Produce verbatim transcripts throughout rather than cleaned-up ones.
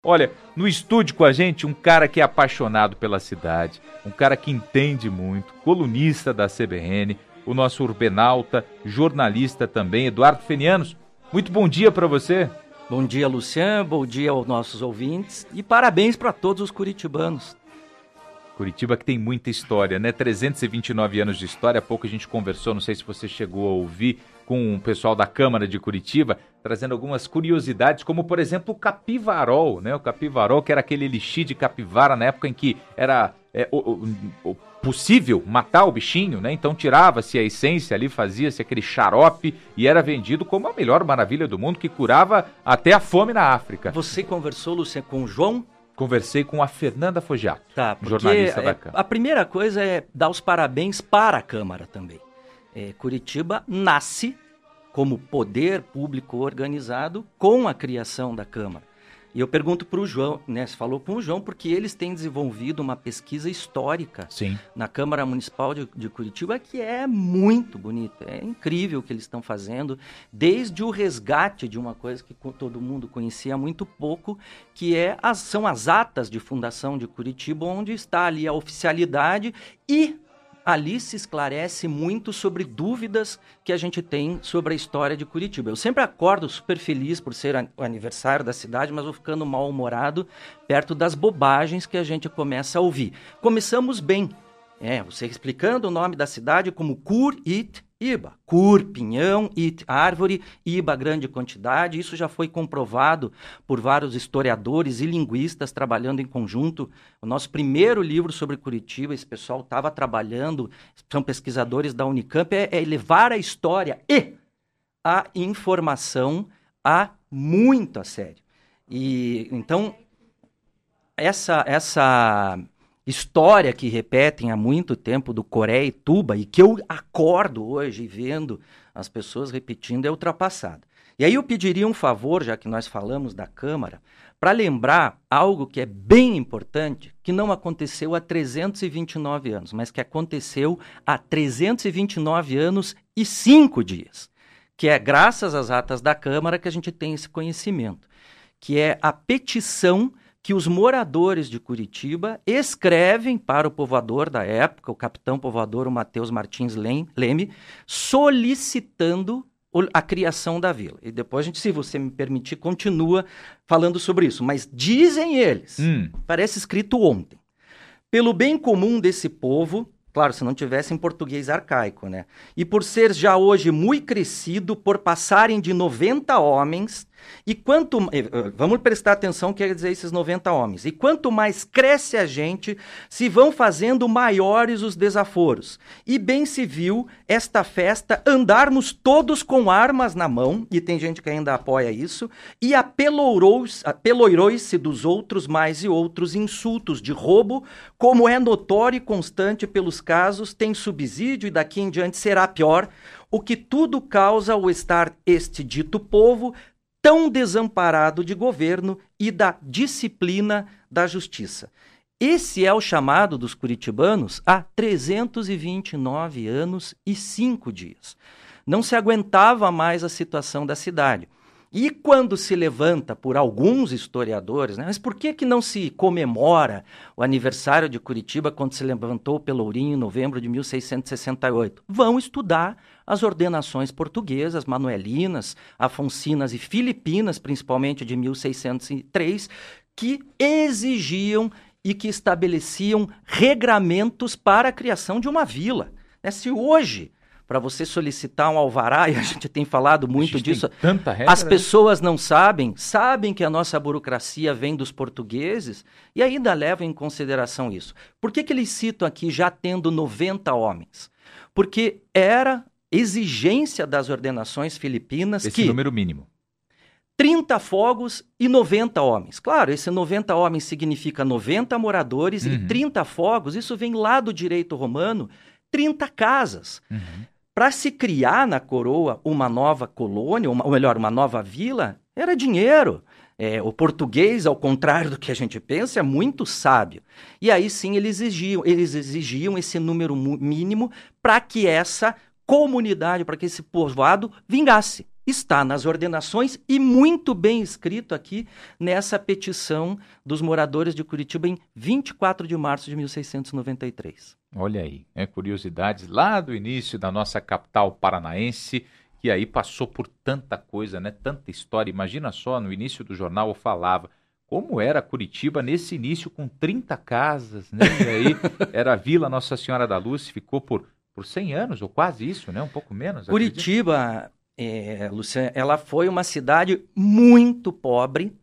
Olha, no estúdio com a gente, um cara que é apaixonado pela cidade, um cara que entende muito, colunista da C B N, o nosso urbenauta, jornalista também, Eduardo Fenianos. Muito bom dia para você. Bom dia, Luciano, bom dia aos nossos ouvintes e parabéns para todos os curitibanos. Curitiba que tem muita história, né? trezentos e vinte e nove anos de história. Há pouco a gente conversou, não sei se você chegou a ouvir, com o pessoal da Câmara de Curitiba, trazendo algumas curiosidades, como, por exemplo, o capivarol, né? O capivarol, que era aquele elixir de capivara na época em que era é, o, o, o possível matar o bichinho, né? Então tirava-se a essência ali, fazia-se aquele xarope e era vendido como a melhor maravilha do mundo, que curava até a fome na África. Você conversou, Luciano, com o João? Conversei com a Fernanda Fogiato, tá, jornalista da é, Câmara. A primeira coisa é dar os parabéns para a Câmara também. É, Curitiba nasce como poder público organizado com a criação da Câmara. E eu pergunto para o João, né? Você falou com o João, porque eles têm desenvolvido uma pesquisa histórica Sim. na Câmara Municipal de, de Curitiba, que é muito bonita. É incrível o que eles estão fazendo, desde o resgate de uma coisa que todo mundo conhecia há muito pouco, que é as, são as atas de fundação de Curitiba, onde está ali a oficialidade e ali se esclarece muito sobre dúvidas que a gente tem sobre a história de Curitiba. Eu sempre acordo super feliz por ser o aniversário da cidade, mas vou ficando mal-humorado perto das bobagens que a gente começa a ouvir. Começamos bem. É, você explicando o nome da cidade como Curitiba. Cur, pinhão, it, árvore, iba, grande quantidade. Isso já foi comprovado por vários historiadores e linguistas trabalhando em conjunto. O nosso primeiro livro sobre Curitiba, esse pessoal estava trabalhando, são pesquisadores da Unicamp, é, é levar a história e a informação a muito a sério. E então, essa... essa história que repetem há muito tempo do Coreia-Tuba e que eu acordo hoje vendo as pessoas repetindo é ultrapassada. E aí eu pediria um favor, já que nós falamos da Câmara, para lembrar algo que é bem importante, que não aconteceu há trezentos e vinte e nove anos, mas que aconteceu há trezentos e vinte e nove anos e cinco dias, que é graças às atas da Câmara que a gente tem esse conhecimento, que é a petição que os moradores de Curitiba escrevem para o povoador da época, o capitão povoador o Matheus Martins Leme, solicitando a criação da vila. E depois a gente, se você me permitir, continua falando sobre isso. Mas dizem eles, hum. parece escrito ontem, pelo bem comum desse povo, claro, se não tivesse em português arcaico, né? E por ser já hoje muito crescido, por passarem de noventa homens, e quanto... Vamos prestar atenção no que quer dizer esses noventa homens. E quanto mais cresce a gente, se vão fazendo maiores os desaforos. E bem se viu esta festa andarmos todos com armas na mão, e tem gente que ainda apoia isso, e apeloirou-se dos outros mais e outros insultos de roubo, como é notório e constante pelos casos, tem subsídio e daqui em diante será pior, o que tudo causa o estar este dito povo tão desamparado de governo e da disciplina da justiça. Esse é o chamado dos curitibanos há trezentos e vinte e nove anos e cinco dias. Não se aguentava mais a situação da cidade. E quando se levanta por alguns historiadores, né, mas por que, que não se comemora o aniversário de Curitiba quando se levantou o Pelourinho em novembro de mil seiscentos e sessenta e oito? Vão estudar as ordenações portuguesas, manuelinas, afoncinas e filipinas, principalmente de mil seiscentos e três, que exigiam e que estabeleciam regramentos para a criação de uma vila. Né? Se hoje, para você solicitar um alvará, e a gente tem falado muito disso, tanta regra, as pessoas não sabem, sabem que a nossa burocracia vem dos portugueses e ainda levam em consideração isso. Por que que eles citam aqui já tendo noventa homens? Porque era exigência das ordenações filipinas esse que... número mínimo. trinta fogos e noventa homens. Claro, esse noventa homens significa noventa moradores uhum. e trinta fogos, isso vem lá do direito romano, trinta casas. Uhum. Para se criar na coroa uma nova colônia, uma, ou melhor, uma nova vila, era dinheiro. É, o português, ao contrário do que a gente pensa, é muito sábio. E aí sim eles exigiam, eles exigiam esse número mínimo para que essa comunidade, para que esse povoado vingasse. está nas ordenações e muito bem escrito aqui nessa petição dos moradores de Curitiba em vinte e quatro de março de mil seiscentos e noventa e três. Olha aí, né, curiosidades lá do início da nossa capital paranaense, que aí passou por tanta coisa, né, tanta história. Imagina só, no início do jornal eu falava como era Curitiba nesse início com trinta casas, né, e aí era a Vila Nossa Senhora da Luz, ficou por, por cem anos, ou quase isso, né, um pouco menos. Curitiba... É, Luciana, ela foi uma cidade muito pobre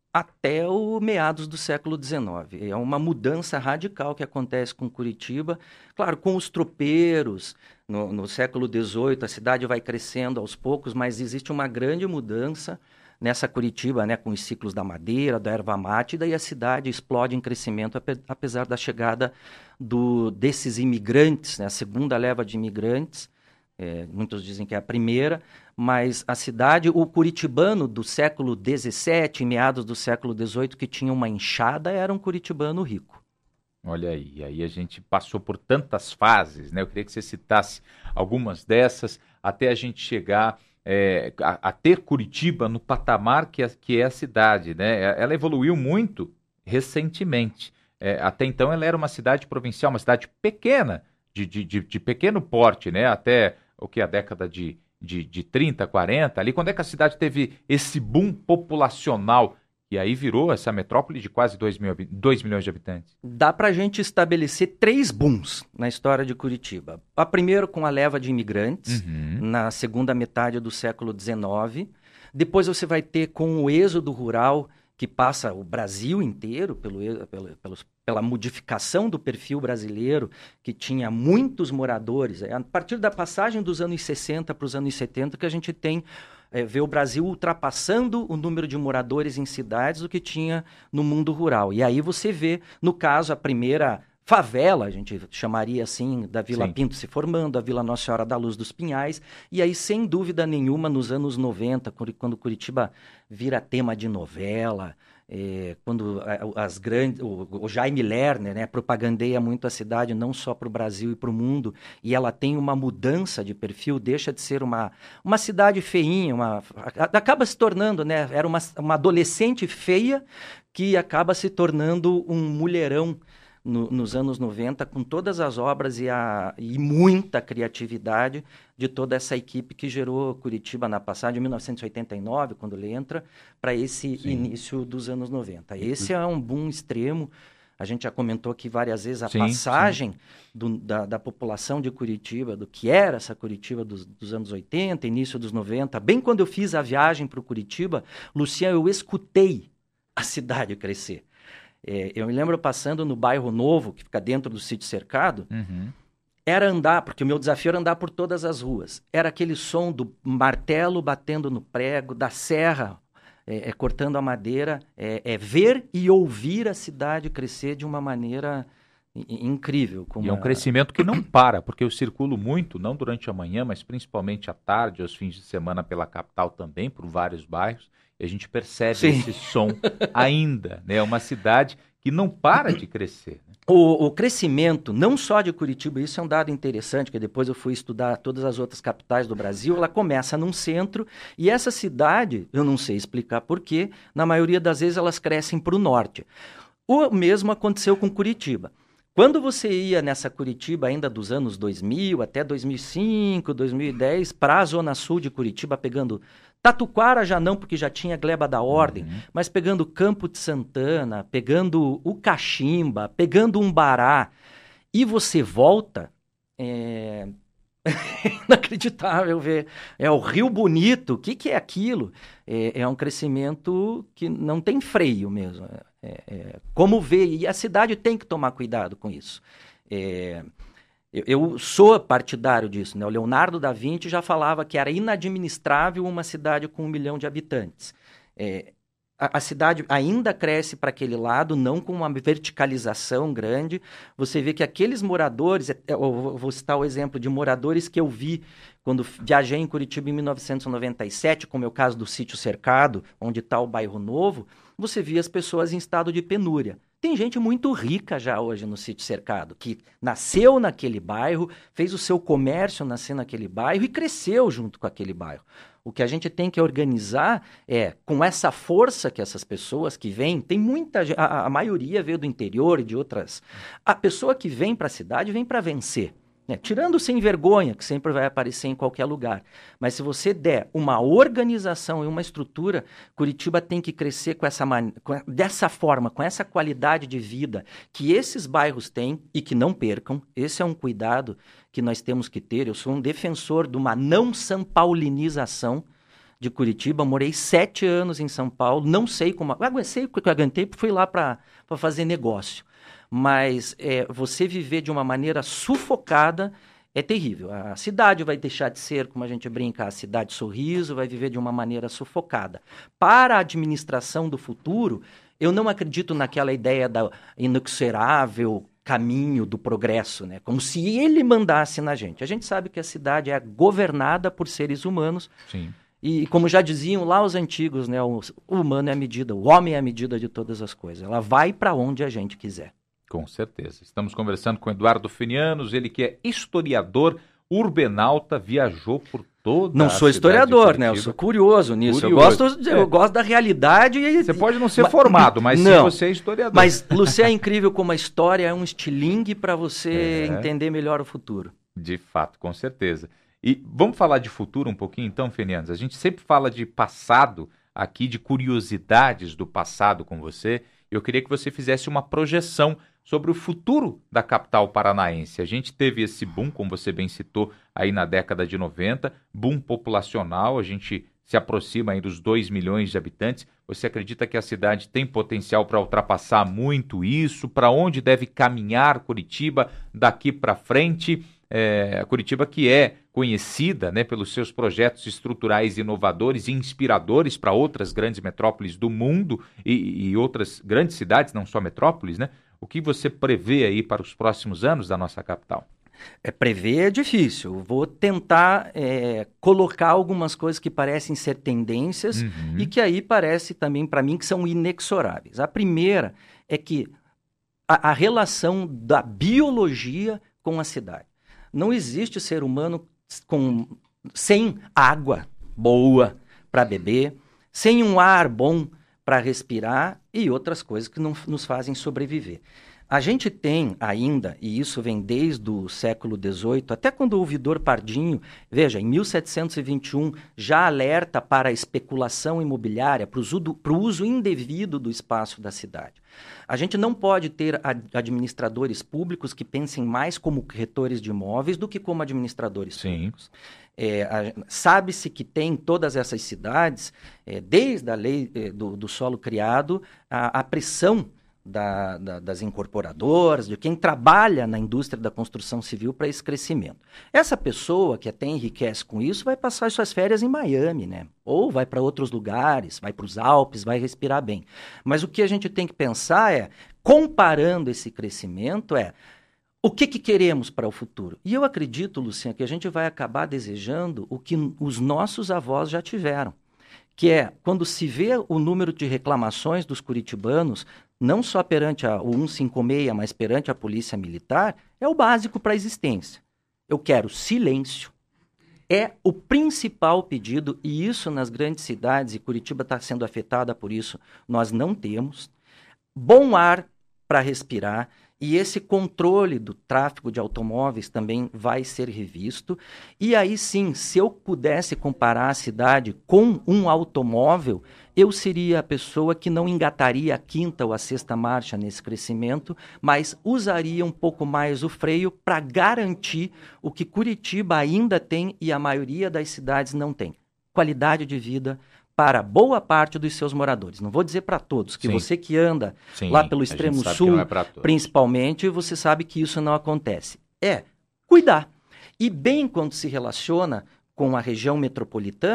até o meados do século dezenove. É uma mudança radical que acontece com Curitiba. Claro, com os tropeiros, no, no século dezoito, a cidade vai crescendo aos poucos, mas existe uma grande mudança nessa Curitiba, né, com os ciclos da madeira, da erva mate, e daí a cidade explode em crescimento, apesar da chegada do, desses imigrantes, né, a segunda leva de imigrantes. É, muitos dizem que é a primeira, mas a cidade, o curitibano do século dezessete, meados do século dezoito, que tinha uma enxada, era um curitibano rico. Olha aí, aí a gente passou por tantas fases, né? Eu queria que você citasse algumas dessas, até a gente chegar é, a, a ter Curitiba no patamar que é, que é a cidade, né? Ela evoluiu muito recentemente. É, até então ela era uma cidade provincial, uma cidade pequena, de, de, de, de pequeno porte, né? Até o que a década de, de, de trinta, quarenta, ali, quando é que a cidade teve esse boom populacional e aí virou essa metrópole de quase dois milhões de habitantes? Dá para a gente estabelecer três booms na história de Curitiba. A primeiro com a leva de imigrantes, uhum. na segunda metade do século dezenove. Depois você vai ter com o êxodo rural, que passa o Brasil inteiro pelo, pelo, pelos, pela modificação do perfil brasileiro, que tinha muitos moradores. É a partir da passagem dos anos sessenta para os anos setenta que a gente tem, é, vê o Brasil ultrapassando o número de moradores em cidades do que tinha no mundo rural. E aí você vê, no caso, a primeira favela, a gente chamaria assim, da Vila Sim. Pinto se formando, a Vila Nossa Senhora da Luz dos Pinhais, e aí, sem dúvida nenhuma, nos anos noventa, quando Curitiba vira tema de novela, é, quando as grandes, o, o Jaime Lerner, né, propagandeia muito a cidade, não só para o Brasil e para o mundo, e ela tem uma mudança de perfil, deixa de ser uma, uma cidade feinha, uma, acaba se tornando, né, era uma, uma adolescente feia que acaba se tornando um mulherão, No, nos anos noventa, com todas as obras e, a, e muita criatividade de toda essa equipe que gerou Curitiba na passagem, em mil novecentos e oitenta e nove, quando ele entra, para esse Sim. início dos anos noventa. Esse é um boom extremo. A gente já comentou aqui várias vezes a sim, passagem sim. Do, da, da população de Curitiba, do que era essa Curitiba dos, dos anos oitenta, início dos noventa. Bem quando eu fiz a viagem para o Curitiba, Luciano, eu escutei a cidade crescer. É, eu me lembro passando no Bairro Novo, que fica dentro do sítio cercado, uhum. era andar, porque o meu desafio era andar por todas as ruas. Era aquele som do martelo batendo no prego, da serra é, é, cortando a madeira, é, é ver e ouvir a cidade crescer de uma maneira incrível. E é um a... crescimento que não para, porque eu circulo muito, não durante a manhã, mas principalmente à tarde, aos fins de semana pela capital também, por vários bairros, e a gente percebe Sim. esse som ainda, né? É uma cidade que não para de crescer. Né? O, o crescimento, não só de Curitiba, isso é um dado interessante, que depois eu fui estudar todas as outras capitais do Brasil, ela começa num centro, e essa cidade, eu não sei explicar porquê, na maioria das vezes elas crescem para o norte. O mesmo aconteceu com Curitiba. Quando você ia nessa Curitiba ainda dos anos dois mil até dois mil e cinco, dois mil e dez, para a zona sul de Curitiba, pegando Tatuquara já não, porque já tinha Gleba da Ordem, uhum. mas pegando Campo de Santana, pegando o Caximba, pegando Umbará, e você volta, é inacreditável ver. É o Rio Bonito, o que, que é aquilo? É, é um crescimento que não tem freio mesmo. É, é, como ver, e a cidade tem que tomar cuidado com isso. É, eu, eu sou partidário disso, né? O Leonardo da Vinci já falava que era inadministrável uma cidade com um milhão de habitantes. É, a, a cidade ainda cresce para aquele lado, não com uma verticalização grande. Você vê que aqueles moradores, eu vou citar o exemplo de moradores que eu vi quando viajei em Curitiba em mil novecentos e noventa e sete, como é o caso do Sítio Cercado, onde está o Bairro Novo, você via as pessoas em estado de penúria. Tem gente muito rica já hoje no Sítio Cercado, que nasceu naquele bairro, fez o seu comércio nascer naquele bairro e cresceu junto com aquele bairro. O que a gente tem que organizar é, com essa força que essas pessoas que vêm, tem muita, a, a maioria veio do interior e de outras. A pessoa que vem para a cidade vem para vencer. Né? Tirando o sem vergonha, que sempre vai aparecer em qualquer lugar. Mas se você der uma organização e uma estrutura, Curitiba tem que crescer com essa man... com... dessa forma, com essa qualidade de vida que esses bairros têm e que não percam. Esse é um cuidado que nós temos que ter. Eu sou um defensor de uma não sanpaulinização de Curitiba. Morei sete anos em São Paulo, não sei como... Eu sei o que eu aguentei, porque fui lá para fazer negócio. Mas é, você viver de uma maneira sufocada é terrível. A cidade vai deixar de ser, como a gente brinca, a cidade sorriso, vai viver de uma maneira sufocada. Para a administração do futuro, eu não acredito naquela ideia da inexorável caminho do progresso, né? Como se ele mandasse na gente. A gente sabe que a cidade é governada por seres humanos. Sim. E como já diziam lá os antigos, né? O humano é a medida, o homem é a medida de todas as coisas. Ela vai para onde a gente quiser. Com certeza. Estamos conversando com Eduardo Finianos, ele que é historiador, urbenauta, viajou por toda Não a sou historiador, né? Eu sou curioso nisso. Curioso. Eu, gosto, é. eu gosto da realidade. E, você pode não ser mas, formado, mas não, sim você é historiador. Mas, Lúcia, é incrível como a história é um estilingue para você é. entender melhor o futuro. De fato, com certeza. E vamos falar de futuro um pouquinho então, Finianos? A gente sempre fala de passado aqui, de curiosidades do passado com você. Eu queria que você fizesse uma projeção sobre o futuro da capital paranaense. A gente teve esse boom, como você bem citou, aí na década de noventa, boom populacional, a gente se aproxima aí dos dois milhões de habitantes. Você acredita que a cidade tem potencial para ultrapassar muito isso? Para onde deve caminhar Curitiba daqui para frente? É, a Curitiba que é conhecida, né, pelos seus projetos estruturais inovadores e inspiradores para outras grandes metrópoles do mundo e, e outras grandes cidades, não só metrópoles, né? O que você prevê aí para os próximos anos da nossa capital? É, prever é difícil. Vou tentar é, colocar algumas coisas que parecem ser tendências uhum. e que aí parece também para mim que são inexoráveis. A primeira é que a, a relação da biologia com a cidade. Não existe ser humano com, sem água boa para beber, sem um ar bom para respirar e outras coisas que não nos fazem sobreviver. A gente tem ainda, e isso vem desde o século dezoito, até quando o ouvidor Pardinho, veja, em mil setecentos e vinte e um, já alerta para a especulação imobiliária, para o uso, para o uso indevido do espaço da cidade. A gente não pode ter administradores públicos que pensem mais como corretores de imóveis do que como administradores Sim. públicos. É, sabe-se que tem em todas essas cidades, é, desde a lei é, do, do solo criado, a, a pressão da, da, das incorporadoras, de quem trabalha na indústria da construção civil para esse crescimento. Essa pessoa que até enriquece com isso vai passar suas férias em Miami, né? Ou vai para outros lugares, vai para os Alpes, vai respirar bem. Mas o que a gente tem que pensar é, comparando esse crescimento, é o que, que queremos para o futuro? E eu acredito, Luciana, que a gente vai acabar desejando o que os nossos avós já tiveram, que é quando se vê o número de reclamações dos curitibanos, não só perante a, o cento e cinquenta e seis, mas perante a polícia militar, é o básico para a existência. Eu quero silêncio. É o principal pedido, e isso nas grandes cidades, e Curitiba está sendo afetada por isso, nós não temos. Bom ar para respirar. E esse controle do tráfego de automóveis também vai ser revisto. E aí sim, se eu pudesse comparar a cidade com um automóvel, eu seria a pessoa que não engataria a quinta ou a sexta marcha nesse crescimento, mas usaria um pouco mais o freio para garantir o que Curitiba ainda tem e a maioria das cidades não tem. Qualidade de vida para boa parte dos seus moradores. Não vou dizer para todos, que Sim. você que anda Sim, lá pelo extremo sul, é principalmente, você sabe que isso não acontece. É cuidar. E bem quando se relaciona com a região metropolitana,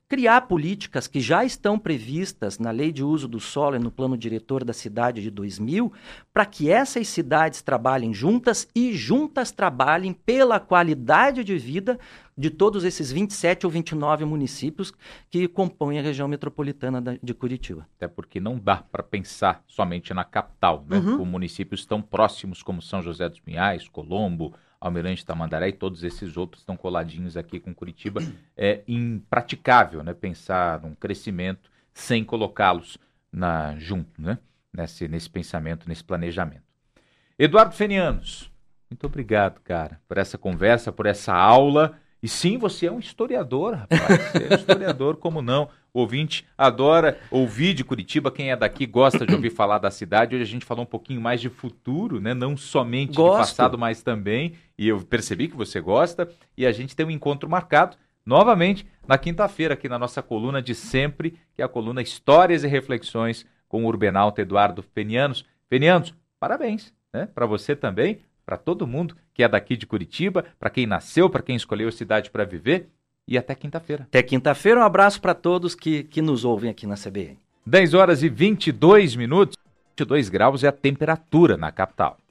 criar políticas que já estão previstas na Lei de Uso do Solo e no Plano Diretor da Cidade de dois mil, para que essas cidades trabalhem juntas e juntas trabalhem pela qualidade de vida de todos esses vinte e sete ou vinte e nove municípios que compõem a região metropolitana de Curitiba. Até porque não dá para pensar somente na capital, né? Uhum. Com municípios tão próximos como São José dos Pinhais, Colombo, Almirante Tamandaré e todos esses outros estão coladinhos aqui com Curitiba. É impraticável, né, pensar num crescimento sem colocá-los na, junto, né, nesse, nesse pensamento, nesse planejamento. Eduardo Fenianos, muito obrigado, cara, por essa conversa, por essa aula. E sim, você é um historiador, rapaz. Você é um historiador, como não? O ouvinte adora ouvir de Curitiba. Quem é daqui gosta de ouvir falar da cidade. Hoje a gente falou um pouquinho mais de futuro, né? Não somente Gosto. de passado, mas também. E eu percebi que você gosta. E a gente tem um encontro marcado novamente na quinta-feira, aqui na nossa coluna de sempre, que é a coluna Histórias e Reflexões com o urbenauta Eduardo Fenianos. Fenianos, parabéns, né? Para você também. Para todo mundo que é daqui de Curitiba, para quem nasceu, para quem escolheu a cidade para viver, e até quinta-feira. Até quinta-feira, um abraço para todos que, que nos ouvem aqui na C B N. dez horas e vinte e dois minutos, vinte e dois graus é a temperatura na capital.